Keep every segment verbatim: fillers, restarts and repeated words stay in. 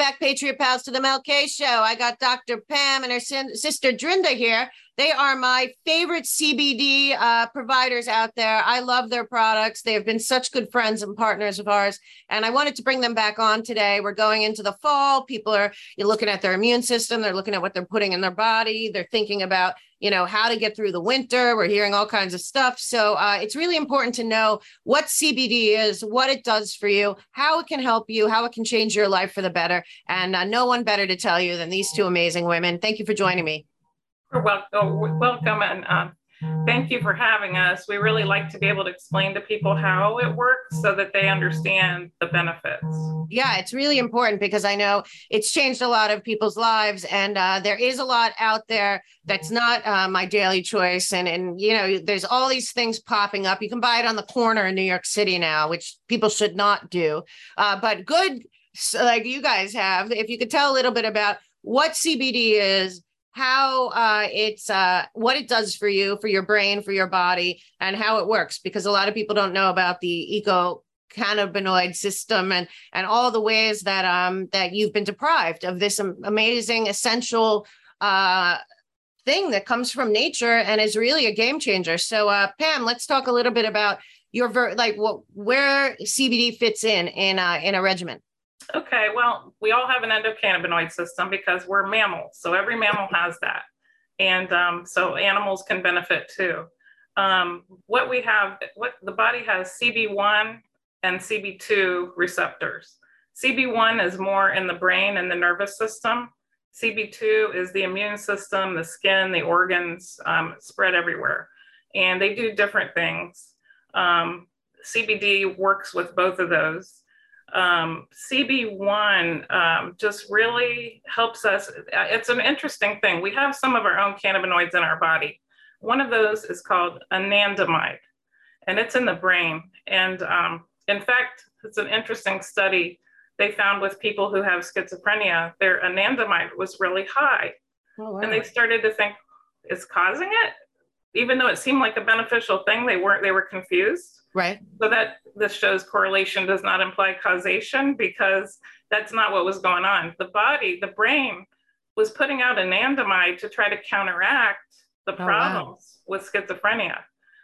back, Patriot Pals, to the Mel K Show. I got Doctor Pam and her sin- sister Drinda here. They are my favorite C B D uh, providers out there. I love their products. They have been such good friends and partners of ours. And I wanted to bring them back on today. We're going into the fall. People are you're looking at their immune system. They're looking at what they're putting in their body. They're thinking about, you know, how to get through the winter. We're hearing all kinds of stuff. So uh, it's really important to know what C B D is, what it does for you, how it can help you, how it can change your life for the better. And uh, no one better to tell you than these two amazing women. Thank you for joining me. You're welcome, welcome, and um, thank you for having us. We really like to be able to explain to people how it works so that they understand the benefits. Yeah, it's really important because I know it's changed a lot of people's lives, and uh, there is a lot out there that's not uh, my daily choice. And, and, you know, there's all these things popping up. You can buy it on the corner in New York City now, which people should not do. Uh, but good, like you guys have, if you could tell a little bit about what C B D is, how uh, it's uh, what it does for you, for your brain, for your body, and how it works, because a lot of people don't know about the eco cannabinoid system and and all the ways that um that you've been deprived of this amazing essential uh thing that comes from nature and is really a game changer. So uh Pam, let's talk a little bit about your ver- like what where C B D fits in in uh, in a regimen. Okay, well, we all have an endocannabinoid system because we're mammals. So every mammal has that. And um, so animals can benefit too. Um, what we have, what the body has C B one and C B two receptors. C B one is more in the brain and the nervous system. C B two is the immune system, the skin, the organs, um, spread everywhere. And they do different things. Um, C B D works with both of those. Um, C B one um, just really helps us. It's an interesting thing. We have some of our own cannabinoids in our body. One of those is called anandamide, and it's in the brain. And um, in fact, it's an interesting study they found with people who have schizophrenia, their anandamide was really high. Oh, wow. And they started to think, is causing it? Even though it seemed like a beneficial thing, they weren't, they were confused. Right. So that this shows correlation does not imply causation, because that's not what was going on. The body, the brain was putting out anandamide to try to counteract the oh, problems wow. with schizophrenia.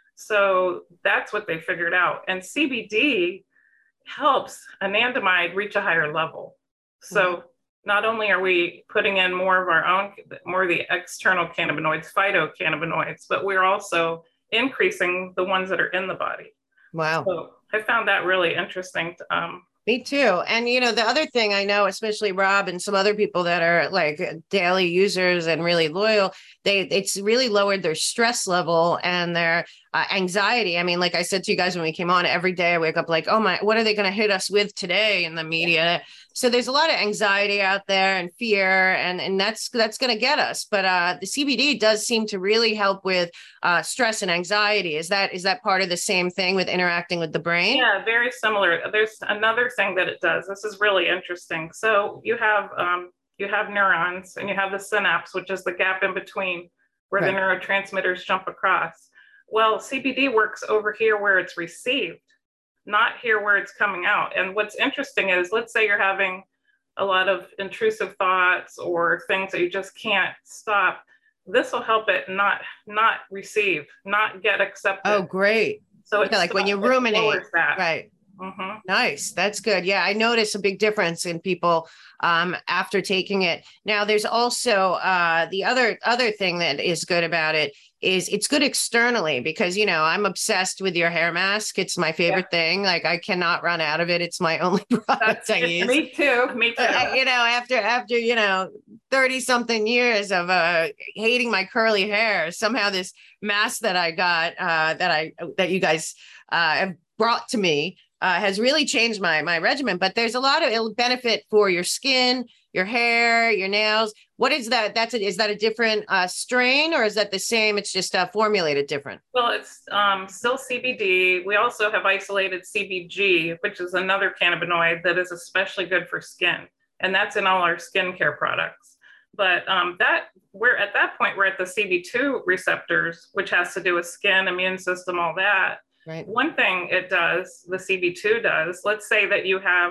So that's what they figured out. And C B D helps anandamide reach a higher level. So mm-hmm. not only are we putting in more of our own, more of the external cannabinoids, phytocannabinoids, but we're also increasing the ones that are in the body. Wow. So I found that really interesting. Um, Me too. And, you know, the other thing I know, especially Rob and some other people that are like daily users and really loyal, they it's really lowered their stress level and their uh, anxiety. I mean, like I said to you guys when we came on, every day I wake up like, oh my, what are they going to hit us with today in the media? Yeah. So there's a lot of anxiety out there and fear, and, and that's that's going to get us. But uh, the C B D does seem to really help with uh, stress and anxiety. Is that is that part of the same thing with interacting with the brain? Yeah, very similar. There's another thing that it does. This is really interesting. So you have um, you have neurons and you have the synapse, which is the gap in between where right. the neurotransmitters jump across. Well, C B D works over here where it's received, not here where it's coming out. And what's interesting is, let's say you're having a lot of intrusive thoughts or things that you just can't stop. This will help it not not receive, not get accepted. Oh, great. So it's yeah, like when you ruminate, that. right? Mm-hmm. Nice. That's good. Yeah, I notice a big difference in people um, after taking it. Now, there's also uh, the other other thing that is good about it is it's good externally, because, you know, I'm obsessed with your hair mask. It's my favorite yeah. thing. Like, I cannot run out of it. It's my only product I use. Me too. Me too. Uh, you know, after after, you know, thirty something years of uh, hating my curly hair, somehow this mask that I got uh, that I that you guys uh, have brought to me Uh, has really changed my my regimen. But there's a lot of it'll benefit for your skin, your hair, your nails. What is that? That's a, is that a different uh, strain, or is that the same? It's just uh, formulated different. Well, it's um, still C B D. We also have isolated C B G, which is another cannabinoid that is especially good for skin, and that's in all our skincare products. But um, that we're at that point, we're at the C B two receptors, which has to do with skin, immune system, all that. Right. One thing it does, the C B two does, let's say that you have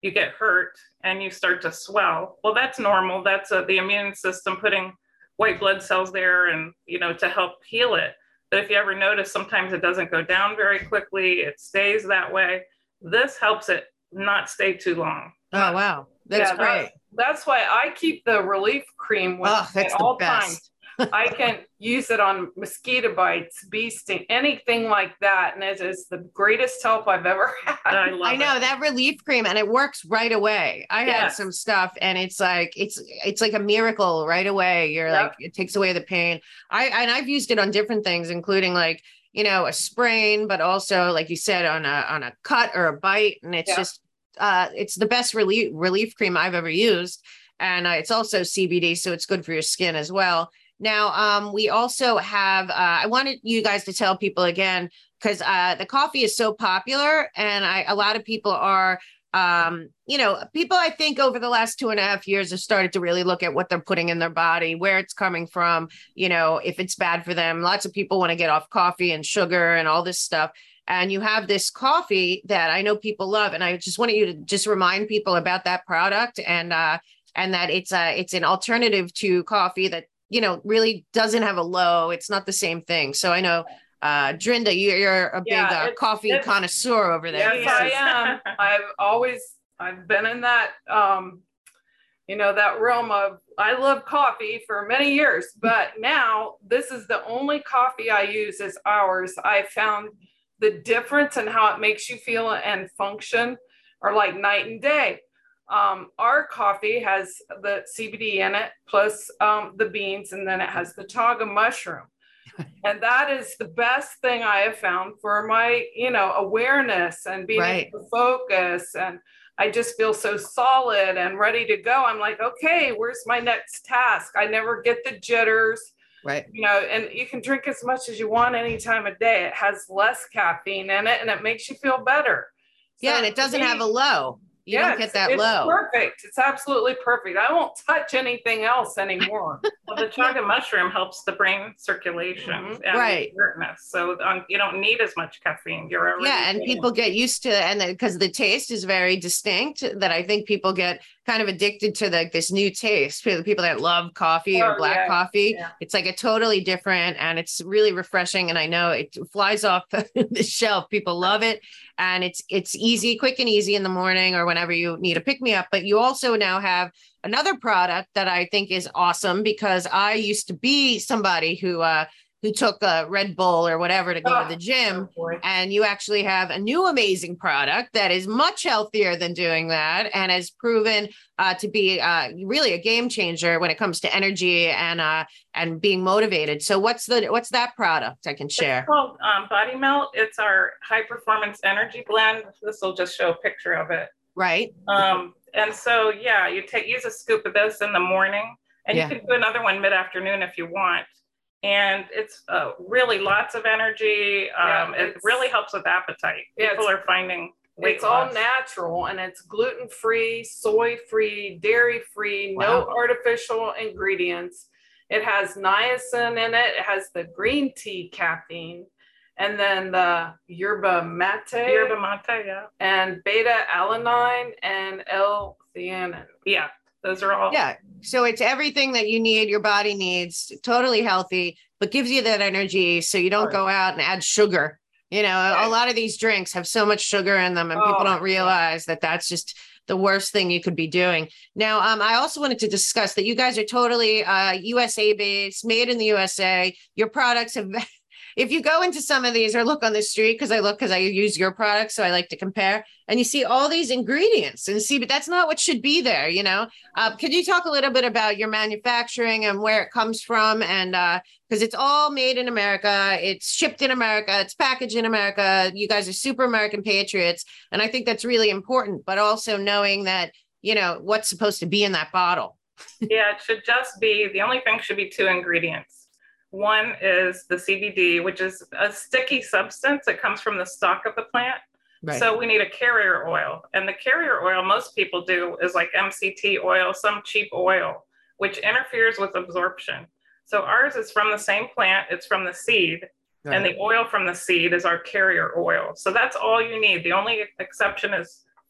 you get hurt and you start to swell. Well, that's normal. That's uh, the immune system putting white blood cells there and, you know, to help heal it. But if you ever notice, sometimes it doesn't go down very quickly. It stays that way. This helps it not stay too long. Oh, wow. That's yeah, great. That's, that's why I keep the relief cream with oh, that's at the all best. times. I can use it on mosquito bites, bee sting, anything like that. And it is the greatest help I've ever had. I, love I know it. that relief cream, and it works right away. I Yes. had some stuff, and it's like it's it's like a miracle right away. You're Yep. like, it takes away the pain. I and I've used it on different things, including like, you know, a sprain, but also like you said, on a on a cut or a bite, and it's Yeah. just uh, it's the best relief relief cream I've ever used, and uh, it's also C B D, so it's good for your skin as well. Now, um, we also have, uh, I wanted you guys to tell people again, because uh, the coffee is so popular, and I, a lot of people are, um, you know, people I think over the last two and a half years have started to really look at what they're putting in their body, where it's coming from, you know, if it's bad for them. Lots of people want to get off coffee and sugar and all this stuff. And you have this coffee that I know people love. And I just wanted you to just remind people about that product, and uh, and that it's a, it's an alternative to coffee that, you know, really doesn't have a low. It's not the same thing. So I know, uh, Drinda, you're, you're a big Yeah, uh, it's- coffee it's- connoisseur over there. Yes, I am. I've always, I've been in that, um, you know, that realm of, I love coffee for many years, but now this is the only coffee I use is ours. I found the difference in how it makes you feel and function are like night and day. Um, our coffee has the C B D in it, plus um, the beans, and then it has the chaga mushroom. And that is the best thing I have found for my, you know, awareness and being Right. able to focus. And I just feel so solid and ready to go. I'm like, okay, where's my next task? I never get the jitters, Right. you know, and you can drink as much as you want any time of day. It has less caffeine in it and it makes you feel better. Yeah. So And it doesn't to me, have a low. You yeah, don't get it's- that it's low. perfect. It's absolutely perfect. I won't touch anything else anymore. Well, the chaga mushroom helps the brain circulation Mhm. and Right. alertness. So um, you don't need as much caffeine. You're already Yeah, and getting- people get used to, and because the taste is very distinct, that I think people get kind of addicted to like this new taste. For the people that love coffee or Oh, black yeah, coffee, yeah. it's like a totally different, and it's really refreshing. And I know it flies off the shelf. People love it, and it's it's easy, quick and easy in the morning or whenever you need a pick me up. But you also now have another product that I think is awesome, because I used to be somebody who uh, who took a Red Bull or whatever to go Oh, to the gym. oh, boy. And you actually have a new amazing product that is much healthier than doing that, and has proven uh, to be uh, really a game changer when it comes to energy and uh, and being motivated. So what's the what's that product I can share? It's called um, Body Melt. It's our high performance energy blend. This will just show a picture of it. Right. Um, and so, yeah, you take use a scoop of this in the morning, and Yeah. you can do another one mid afternoon if you want. And it's uh, really lots of energy. Um, Yeah, it it's- really helps with appetite. Yeah, People it's- are finding weight It's all loss. natural and it's gluten free, soy free, dairy free, no Wow. artificial ingredients. It has niacin in it. It has the green tea caffeine, and then the yerba mate Yerba mate, yeah. and beta alanine and L-theanine. Yeah, those are all. Yeah. So it's everything that you need, your body needs, totally healthy, but gives you that energy so you don't Right. go out and add sugar. You know, a- Right. a lot of these drinks have so much sugar in them, and people Oh, don't yeah. realize that that's just the worst thing you could be doing. Now, um, I also wanted to discuss that you guys are totally uh, U S A based, made in the U S A. Your products have, if you go into some of these or look on the street, because I look, because I use your products, so I like to compare, and you see all these ingredients and see, but that's not what should be there, you know? Uh, could you talk a little bit about your manufacturing and where it comes from? And because it's all made in America, it's shipped in America, it's packaged in America. You guys are super American patriots. And I think that's really important, but also knowing that, you know, what's supposed to be in that bottle. Yeah, it should just be, the only thing should be two ingredients. One is the C B D, which is a sticky substance that comes from the stalk of the plant. Right. So we need a carrier oil. And the carrier oil most people do is like M C T oil, some cheap oil, which interferes with absorption. So ours is from the same plant, it's from the seed. And the oil from the seed is our carrier oil. So that's all you need. The only exception is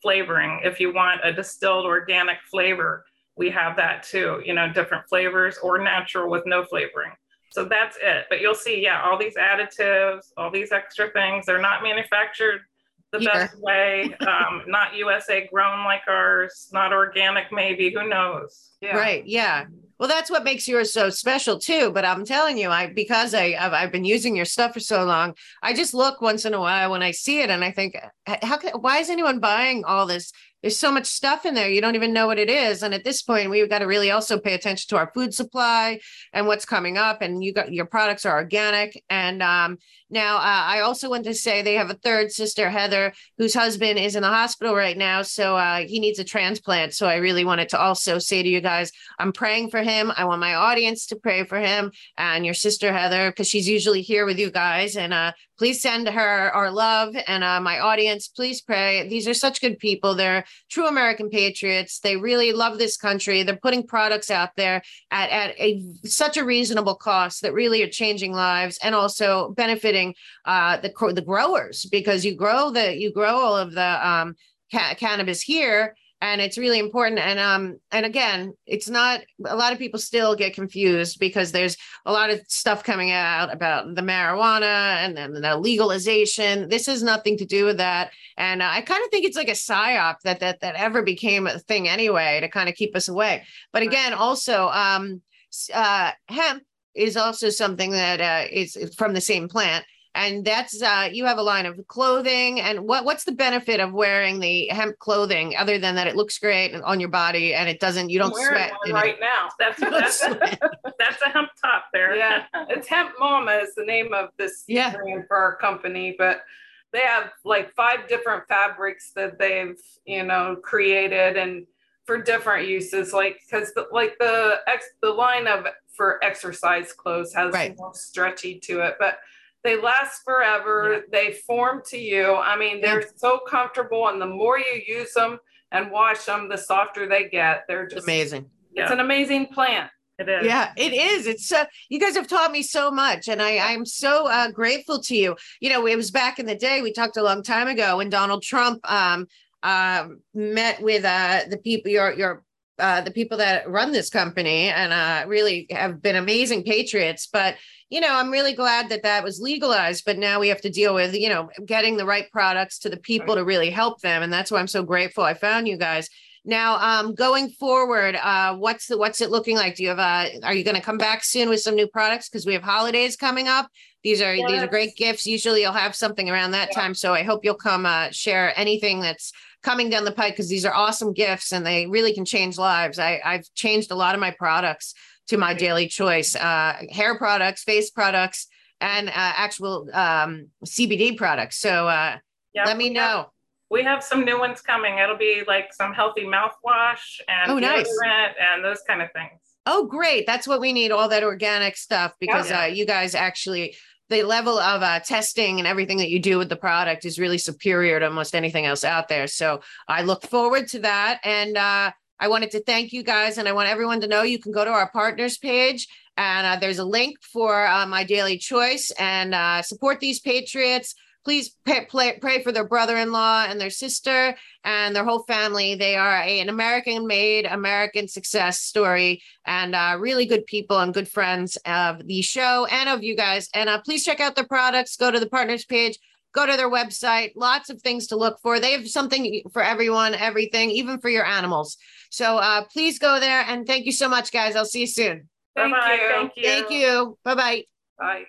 flavoring. If you want a distilled organic flavor, we have that too, you know, different flavors, or natural with no flavoring. So that's it. But you'll see, yeah, all these additives, all these extra things, they're not manufactured the Here. best way, um, not U S A grown like ours, not organic maybe, who knows? Yeah. Right. Yeah. Well, that's what makes yours so special too. But I'm telling you, I because I I've, I've been using your stuff for so long, I just look once in a while when I see it, and I think, how can, why is anyone buying all this? There's so much stuff in there, you don't even know what it is. And at this point, we've got to really also pay attention to our food supply and what's coming up. And you got your products are organic. And um, now uh, I also want to say they have a third sister, Heather, whose husband is in the hospital right now. So uh, he needs a transplant. So I really wanted to also say to you guys, I'm praying for him. I want my audience to pray for him, and your sister, Heather, because she's usually here with you guys. And uh, please send her our love, and uh, my audience, please pray. These are such good people. They're true American patriots. They really love this country. They're putting products out there at, at a such a reasonable cost that really are changing lives, and also benefiting uh, the the growers, because you grow the you grow all of the um, ca- cannabis here. And it's really important. And um, and again, it's not, a lot of people still get confused because there's a lot of stuff coming out about the marijuana and then the legalization. This has nothing to do with that. And uh, I kind of think it's like a psyop that that that ever became a thing anyway, to kind of keep us away. But again, also um, uh, hemp is also something that uh, is from the same plant. And that's, uh, you have a line of clothing. And what, what's the benefit of wearing the hemp clothing other than that it looks great on your body and it doesn't, you don't sweat one right now. That's, that's, that's a hemp top there. Yeah, it's Hemp Mama is the name of this yeah. brand for our company, but they have like five different fabrics that they've, you know, created and for different uses, like, because the, like the ex, the line of for exercise clothes has right. more stretchy to it, but they last forever. Yeah. They form to you. I mean, they're yeah. so comfortable, and the more you use them and wash them, the softer they get. They're just amazing. It's yeah. an amazing plant. It is. Yeah, it is. It's so, you guys have taught me so much, and I, I'm so uh, grateful to you. You know, it was back in the day, we talked a long time ago when Donald Trump um, uh, met with uh, the people, your, your, uh, the people that run this company, and uh, really have been amazing patriots. But, you know, I'm really glad that that was legalized, but now we have to deal with, you know, getting the right products to the people to really help them. And that's why I'm so grateful I found you guys. Now, um, going forward, uh, what's the, what's it looking like? Do you have, uh, are you going to come back soon with some new products? Because we have holidays coming up. These are, yes. these are great gifts. Usually you'll have something around that yeah. time. So I hope you'll come uh, share anything that's coming down the pipe, because these are awesome gifts and they really can change lives. I, I've changed a lot of my products to my daily choice, uh, hair products, face products, and uh, actual um, C B D products. So uh, yep. let me know. Have, we have some new ones coming. It'll be like some healthy mouthwash and oh, nice. deodorant and those kind of things. Oh, great. That's what we need, all that organic stuff, because yeah. uh, you guys actually, the level of uh, testing and everything that you do with the product is really superior to almost anything else out there. So I look forward to that. And uh, I wanted to thank you guys, and I want everyone to know you can go to our partners page, and uh, there's a link for uh, My Daily Choice, and uh, support these patriots. Please pay, play, pray for their brother-in-law and their sister and their whole family. They are a, an American-made, American success story, and uh, really good people and good friends of the show and of you guys. And uh, please check out their products. Go to the partners page. Go to their website. Lots of things to look for. They have something for everyone, everything, even for your animals. So uh, please go there. And thank you so much, guys. I'll see you soon. Thank Bye-bye. you. Thank you. Thank you. Bye-bye. Bye.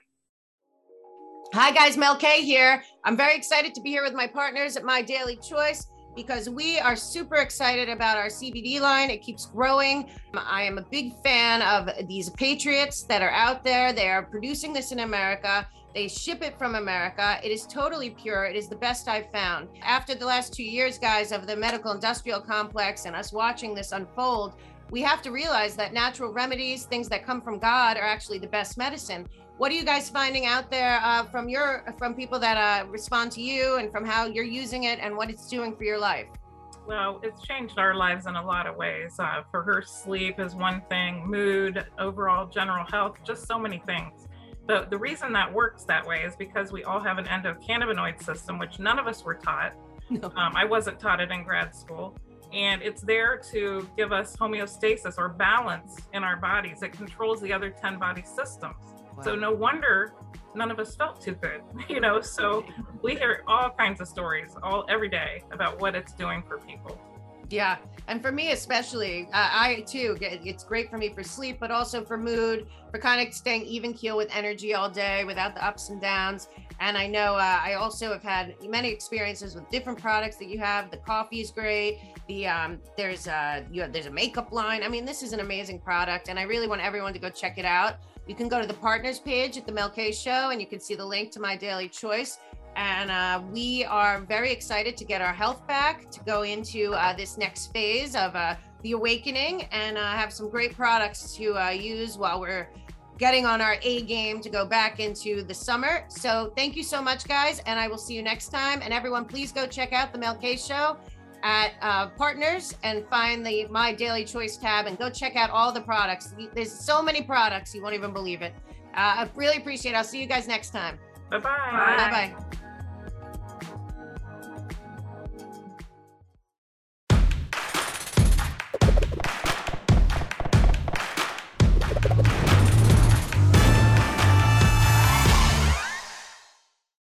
Hi, guys. Mel K here. I'm very excited to be here with my partners at My Daily Choice, because we are super excited about our C B D line. It keeps growing. I am a big fan of these patriots that are out there. They are producing this in America. They ship it from America. It is totally pure. It is the best I've found. After the last two years, guys, of the medical industrial complex and us watching this unfold, we have to realize that natural remedies, things that come from God, are actually the best medicine. What are you guys finding out there uh, from your from people that uh, respond to you, and from how you're using it and what it's doing for your life? Well, it's changed our lives in a lot of ways. Uh, for her, sleep is one thing, mood, overall general health, just so many things. But the reason that works that way is because we all have an endocannabinoid system, which none of us were taught. No. Um, I wasn't taught it in grad school. And it's there to give us homeostasis or balance in our bodies. It controls the other ten body systems. Wow. So no wonder none of us felt too good, you know? So we hear all kinds of stories all every day about what it's doing for people. Yeah. And for me, especially, uh, I too, get, it's great for me for sleep, but also for mood, for kind of staying even keel with energy all day without the ups and downs. And I know uh, I also have had many experiences with different products that you have. The coffee is great. The um, there's a, you know, there's a makeup line. I mean, this is an amazing product, and I really want everyone to go check it out. You can go to the partners page at the Mel K Show, and you can see the link to My Daily Choice. And uh, we are very excited to get our health back, to go into uh, this next phase of uh, the awakening, and uh, have some great products to uh, use while we're getting on our A game to go back into the summer. So thank you so much, guys, and I will see you next time. And everyone, please go check out the Mel K Show at uh, Partners and find the My Daily Choice tab and go check out all the products. There's so many products, you won't even believe it. Uh, I really appreciate it. I'll see you guys next time. Bye-bye. Bye-bye.